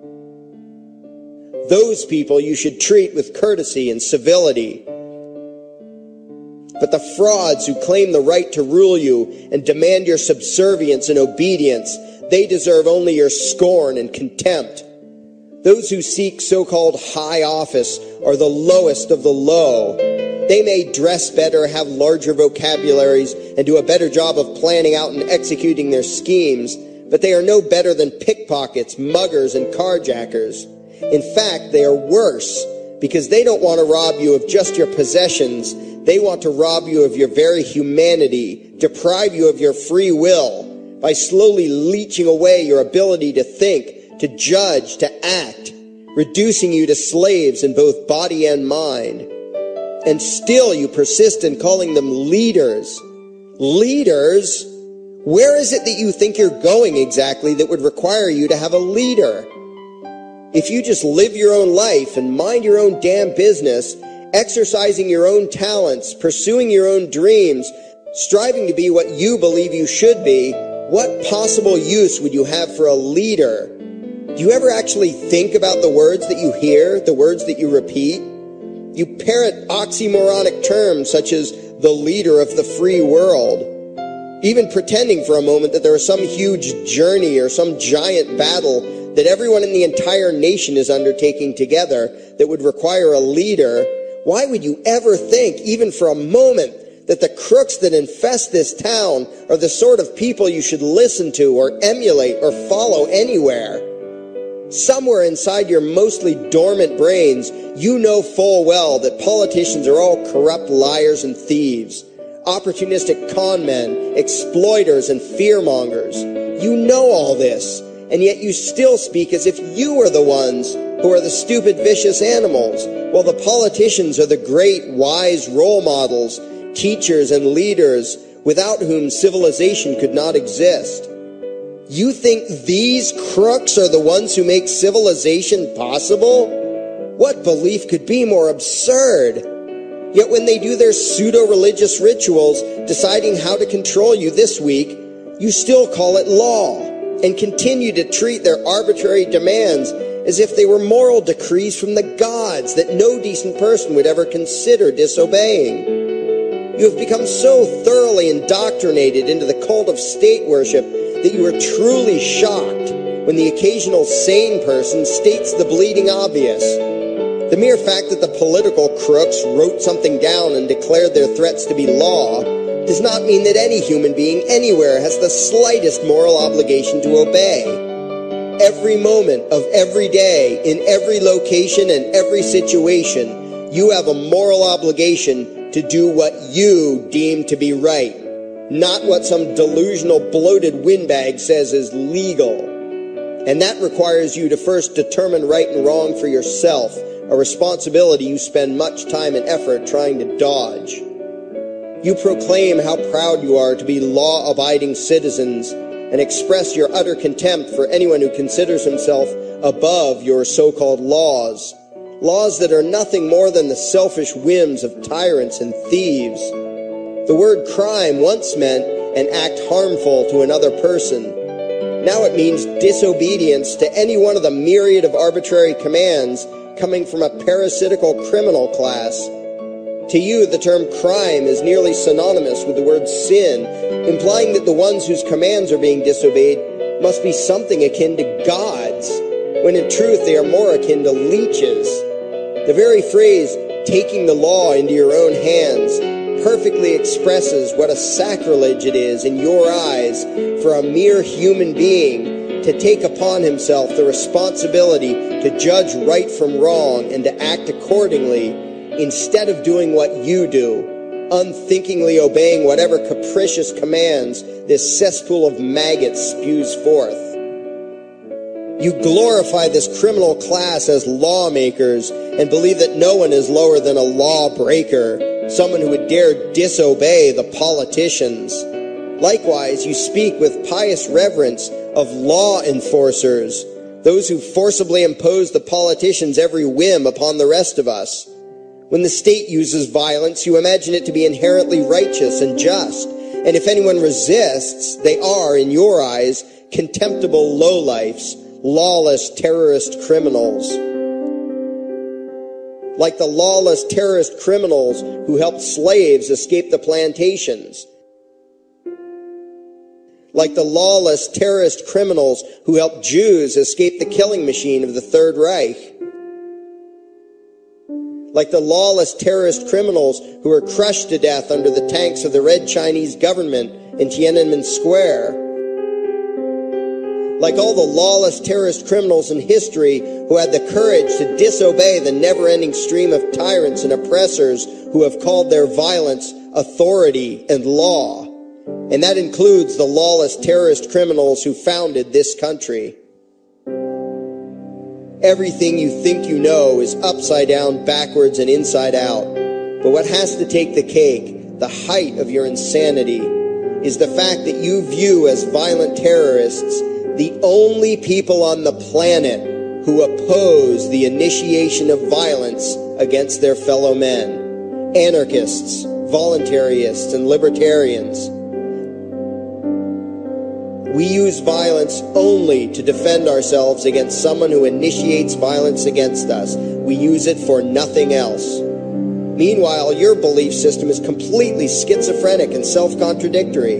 Those people you should treat with courtesy and civility. But the frauds who claim the right to rule you and demand your subservience and obedience, they deserve only your scorn and contempt. Those who seek so-called high office are the lowest of the low. They may dress better, have larger vocabularies, and do a better job of planning out and executing their schemes, but they are no better than pickpockets, muggers, and carjackers. In fact, they are worse, because they don't want to rob you of just your possessions. They want to rob you of your very humanity, deprive you of your free will, by slowly leeching away your ability to think, to judge, to act, reducing you to slaves in both body and mind. And still you persist in calling them leaders. Leaders? Where is it that you think you're going exactly that would require you to have a leader? If you just live your own life and mind your own damn business, exercising your own talents, pursuing your own dreams, striving to be what you believe you should be, what possible use would you have for a leader? Do you ever actually think about the words that you hear, the words that you repeat? You parrot oxymoronic terms such as the leader of the free world, even pretending for a moment that there is some huge journey or some giant battle that everyone in the entire nation is undertaking together that would require a leader. Why would you ever think, even for a moment, that the crooks that infest this town are the sort of people you should listen to or emulate or follow anywhere? Somewhere inside your mostly dormant brains, you know full well that politicians are all corrupt liars and thieves, opportunistic con men, exploiters, and fearmongers. You know all this, and yet you still speak as if you are the ones who are the stupid, vicious animals, while the politicians are the great, wise role models, teachers, and leaders without whom civilization could not exist. You think these crooks are the ones who make civilization possible? What belief could be more absurd? Yet when they do their pseudo-religious rituals, deciding how to control you this week, you still call it law, and continue to treat their arbitrary demands as if they were moral decrees from the gods that no decent person would ever consider disobeying. You have become so thoroughly indoctrinated into the cult of state worship that you are truly shocked when the occasional sane person states the bleeding obvious. The mere fact that the political crooks wrote something down and declared their threats to be law does not mean that any human being anywhere has the slightest moral obligation to obey. Every moment of every day, in every location and every situation, you have a moral obligation to do what you deem to be right, not what some delusional bloated windbag says is legal. And that requires you to first determine right and wrong for yourself, a responsibility you spend much time and effort trying to dodge. You proclaim how proud you are to be law-abiding citizens and express your utter contempt for anyone who considers himself above your so-called laws, laws that are nothing more than the selfish whims of tyrants and thieves. The word crime once meant an act harmful to another person. Now it means disobedience to any one of the myriad of arbitrary commands coming from a parasitical criminal class. To you, the term crime is nearly synonymous with the word sin, implying that the ones whose commands are being disobeyed must be something akin to gods, when in truth they are more akin to leeches. The very phrase, taking the law into your own hands, perfectly expresses what a sacrilege it is in your eyes for a mere human being to take upon himself the responsibility to judge right from wrong and to act accordingly, instead of doing what you do, unthinkingly obeying whatever capricious commands this cesspool of maggots spews forth. You glorify this criminal class as lawmakers and believe that no one is lower than a lawbreaker, someone who would dare disobey the politicians. Likewise, you speak with pious reverence of law enforcers, those who forcibly impose the politicians' every whim upon the rest of us. When the state uses violence, you imagine it to be inherently righteous and just, and if anyone resists, they are, in your eyes, contemptible lowlifes, lawless terrorist criminals. Like the lawless terrorist criminals who helped slaves escape the plantations. Like the lawless terrorist criminals who helped Jews escape the killing machine of the Third Reich. Like the lawless terrorist criminals who were crushed to death under the tanks of the Red Chinese government in Tiananmen Square. Like all the lawless terrorist criminals in history who had the courage to disobey the never-ending stream of tyrants and oppressors who have called their violence authority and law. And that includes the lawless terrorist criminals who founded this country. Everything you think you know is upside down, backwards, and inside out. But what has to take the cake, the height of your insanity, is the fact that you view as violent terrorists the only people on the planet who oppose the initiation of violence against their fellow men. Anarchists, voluntarists, and libertarians. We use violence only to defend ourselves against someone who initiates violence against us. We use it for nothing else. Meanwhile, your belief system is completely schizophrenic and self-contradictory.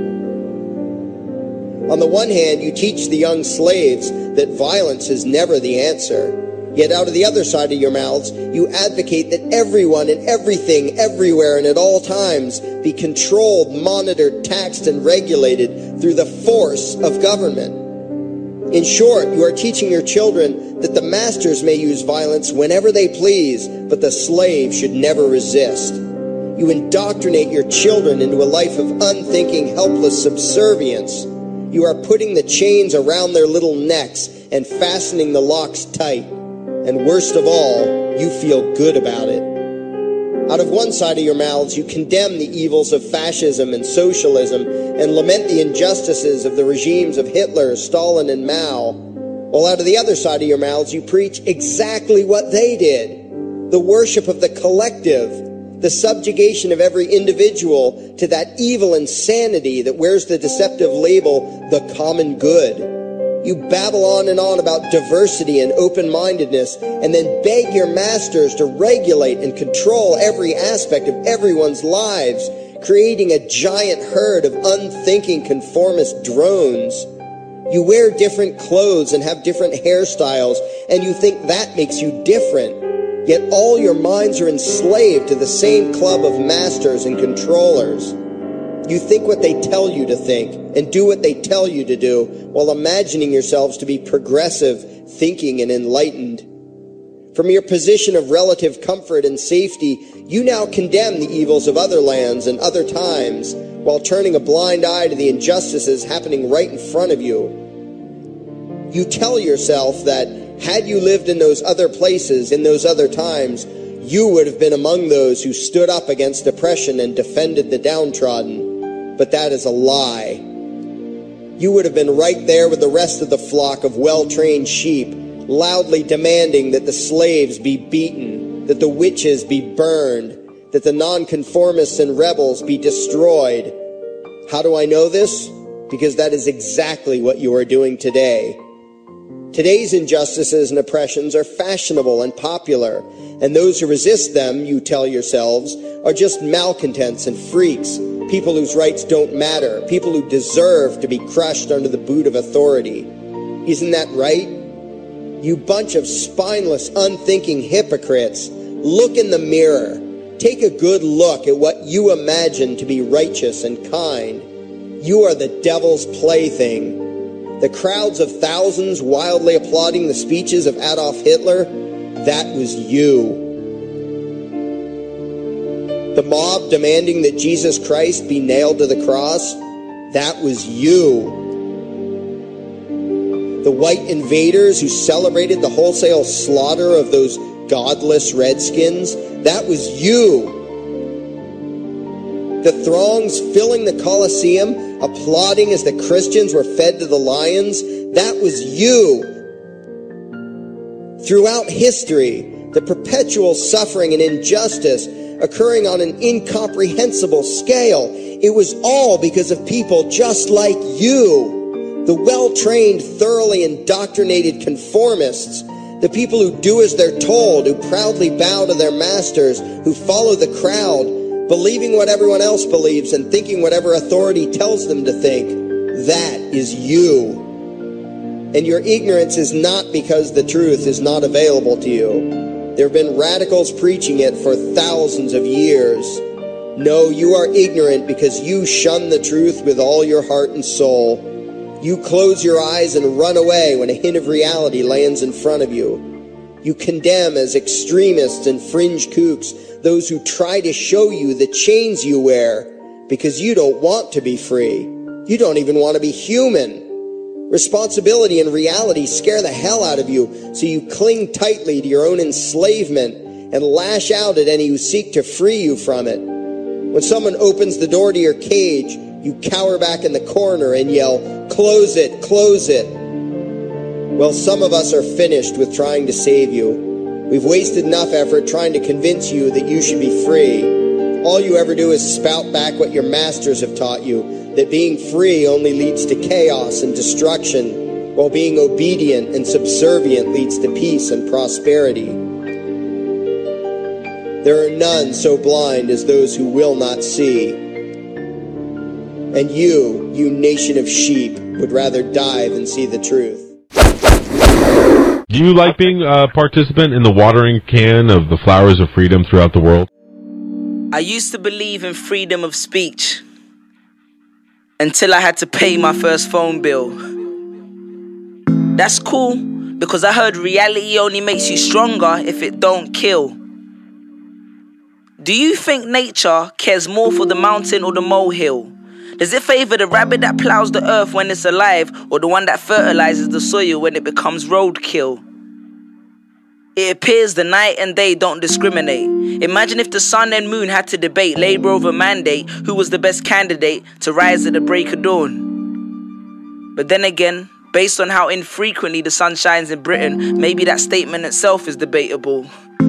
On the one hand, you teach the young slaves that violence is never the answer. Yet out of the other side of your mouths, you advocate that everyone and everything, everywhere and at all times be controlled, monitored, taxed, and regulated through the force of government. In short, you are teaching your children that the masters may use violence whenever they please, but the slave should never resist. You indoctrinate your children into a life of unthinking, helpless subservience. You are putting the chains around their little necks and fastening the locks tight. And worst of all, you feel good about it. Out of one side of your mouths, you condemn the evils of fascism and socialism and lament the injustices of the regimes of Hitler, Stalin, and Mao. While out of the other side of your mouths, you preach exactly what they did. The worship of the collective, the subjugation of every individual to that evil insanity that wears the deceptive label, the common good. You babble on and on about diversity and open-mindedness, and then beg your masters to regulate and control every aspect of everyone's lives, creating a giant herd of unthinking conformist drones. You wear different clothes and have different hairstyles, and you think that makes you different. Yet all your minds are enslaved to the same club of masters and controllers. You think what they tell you to think and do what they tell you to do while imagining yourselves to be progressive, thinking, and enlightened. From your position of relative comfort and safety, you now condemn the evils of other lands and other times while turning a blind eye to the injustices happening right in front of you. You tell yourself that had you lived in those other places, in those other times, you would have been among those who stood up against oppression and defended the downtrodden. But that is a lie. You would have been right there with the rest of the flock of well-trained sheep, loudly demanding that the slaves be beaten, that the witches be burned, that the nonconformists and rebels be destroyed. How do I know this? Because that is exactly what you are doing today. Today's injustices and oppressions are fashionable and popular, and those who resist them, you tell yourselves, are just malcontents and freaks, people whose rights don't matter, people who deserve to be crushed under the boot of authority. Isn't that right? You bunch of spineless, unthinking hypocrites, look in the mirror. Take a good look at what you imagine to be righteous and kind. You are the devil's plaything. The crowds of thousands wildly applauding the speeches of Adolf Hitler, that was you. The mob demanding that Jesus Christ be nailed to the cross, that was you. The white invaders who celebrated the wholesale slaughter of those godless redskins, that was you. The throngs filling the Colosseum, applauding as the Christians were fed to the lions, that was you. Throughout history, the perpetual suffering and injustice occurring on an incomprehensible scale, it was all because of people just like you. The well-trained, thoroughly indoctrinated conformists, the people who do as they're told, who proudly bow to their masters, who follow the crowd, believing what everyone else believes and thinking whatever authority tells them to think. That is you. And your ignorance is not because the truth is not available to you. There have been radicals preaching it for thousands of years. No, you are ignorant because you shun the truth with all your heart and soul. You close your eyes and run away when a hint of reality lands in front of you. You condemn as extremists and fringe kooks those who try to show you the chains you wear because you don't want to be free. You don't even want to be human. Responsibility and reality scare the hell out of you, so you cling tightly to your own enslavement and lash out at any who seek to free you from it. When someone opens the door to your cage, you cower back in the corner and yell, "Close it, close it." Well, some of us are finished with trying to save you. We've wasted enough effort trying to convince you that you should be free. All you ever do is spout back what your masters have taught you, that being free only leads to chaos and destruction, while being obedient and subservient leads to peace and prosperity. There are none so blind as those who will not see. And you nation of sheep, would rather die than see the truth. Do you like being a participant in the watering can of the flowers of freedom throughout the world? I used to believe in freedom of speech until I had to pay my first phone bill. That's cool, because I heard reality only makes you stronger if it don't kill. Do you think nature cares more for the mountain or the molehill? Does it favor the rabbit that plows the earth when it's alive, or the one that fertilizes the soil when it becomes roadkill? It appears the night and day don't discriminate. Imagine if the sun and moon had to debate, labor over mandate, who was the best candidate to rise at the break of dawn. But then again, based on how infrequently the sun shines in Britain, maybe that statement itself is debatable.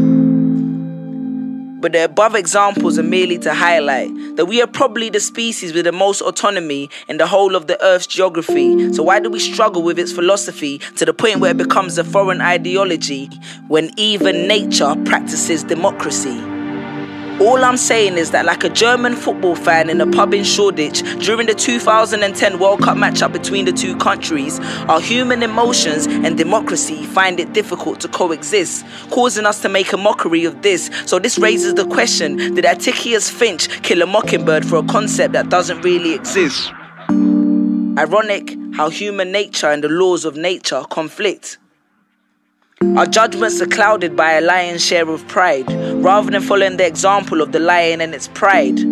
But the above examples are merely to highlight that we are probably the species with the most autonomy in the whole of the Earth's geography. So why do we struggle with its philosophy to the point where it becomes a foreign ideology when even nature practices democracy? All I'm saying is that, like a German football fan in a pub in Shoreditch during the 2010 World Cup matchup between the two countries, our human emotions and democracy find it difficult to coexist, causing us to make a mockery of this. So this raises the question, did Atticus Finch kill a mockingbird for a concept that doesn't really exist? Ironic how human nature and the laws of nature conflict. Our judgments are clouded by a lion's share of pride, rather than following the example of the lion and its pride.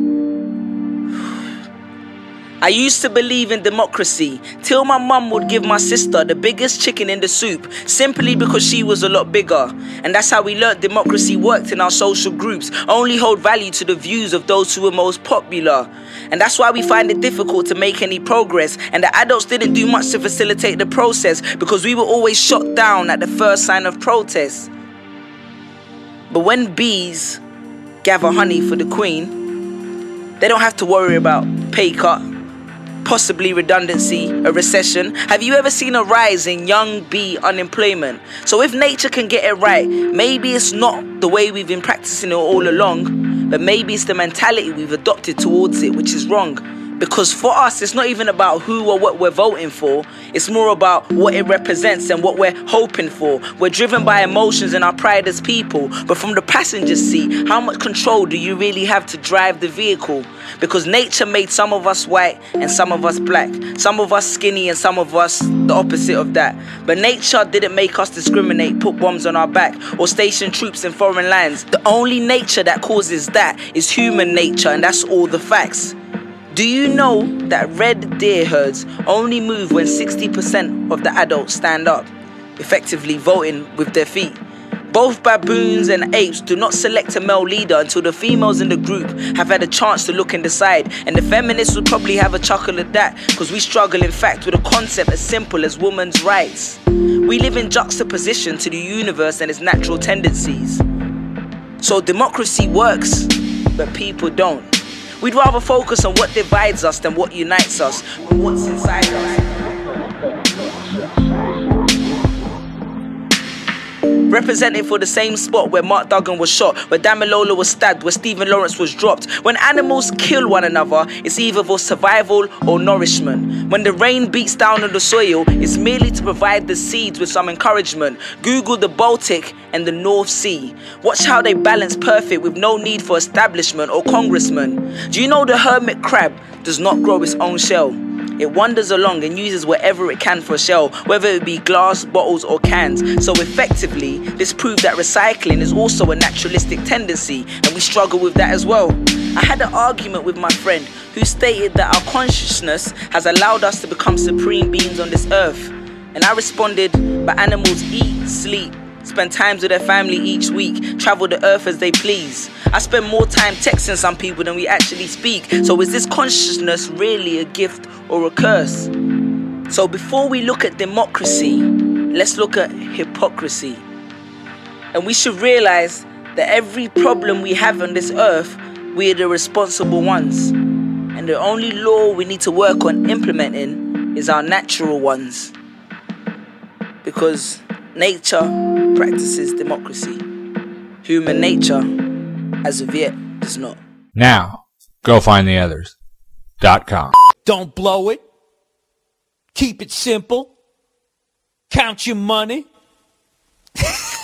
I used to believe in democracy, till my mum would give my sister the biggest chicken in the soup, simply because she was a lot bigger. And that's how we learnt democracy worked in our social groups, only hold value to the views of those who were most popular. And that's why we find it difficult to make any progress, and the adults didn't do much to facilitate the process, because we were always shot down at the first sign of protest. But when bees gather honey for the queen, they don't have to worry about pay cut, possibly redundancy, a recession. Have you ever seen a rise in young bee unemployment? So if nature can get it right, maybe it's not the way we've been practicing it all along, but maybe it's the mentality we've adopted towards it, which is wrong. Because for us, it's not even about who or what we're voting for. It's more about what it represents and what we're hoping for. We're driven by emotions and our pride as people. But from the passenger's seat, how much control do you really have to drive the vehicle? Because nature made some of us white and some of us black. Some of us skinny and some of us the opposite of that. But nature didn't make us discriminate, put bombs on our back, or station troops in foreign lands. The only nature that causes that is human nature, and that's all the facts. Do you know that red deer herds only move when 60% of the adults stand up, effectively voting with their feet? Both baboons and apes do not select a male leader until the females in the group have had a chance to look and decide. And the feminists would probably have a chuckle at that, because we struggle in fact with a concept as simple as women's rights. We live in juxtaposition to the universe and its natural tendencies. So democracy works, but people don't. We'd rather focus on what divides us than what unites us, and what's inside us. Representing for the same spot where Mark Duggan was shot, where Damilola was stabbed, where Stephen Lawrence was dropped. When animals kill one another, it's either for survival or nourishment. When the rain beats down on the soil, it's merely to provide the seeds with some encouragement. Google the Baltic and the North Sea. Watch how they balance perfect with no need for establishment or congressman. Do you know the hermit crab does not grow its own shell? It wanders along and uses whatever it can for a shell, whether it be glass, bottles or cans. So effectively, this proved that recycling is also a naturalistic tendency, and we struggle with that as well. I had an argument with my friend who stated that our consciousness has allowed us to become supreme beings on this earth. And I responded, but animals eat, sleep, spend time with their family each week, travel the earth as they please. I spend more time texting some people than we actually speak. So is this consciousness really a gift or a curse? So before we look at democracy, let's look at hypocrisy. And we should realize that every problem we have on this earth, we are the responsible ones. And the only law we need to work on implementing is our natural ones. Because nature practices democracy. Human nature, as of yet, does not. Now, go find the others.com. Don't blow it. Keep it simple. Count your money.